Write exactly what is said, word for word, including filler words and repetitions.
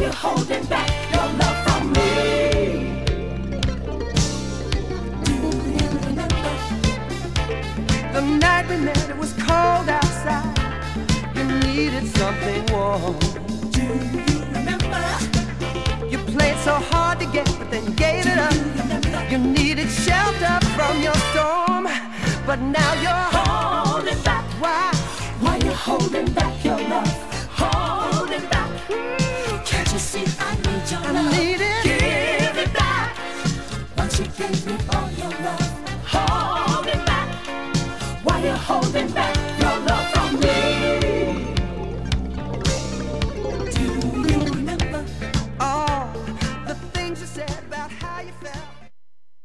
you holding back your love from me? Do you remember the night we met? It was cold outside. You needed something warm. Do you remember? You played so hard to get, but then gave it up. You needed shelter from your storm, but now you're holding back? Why? Why you holding back your love? Holding back? Can't you see I need your I love? need it. Give it back. Once you gave me all your love, holding back. Why you holding back?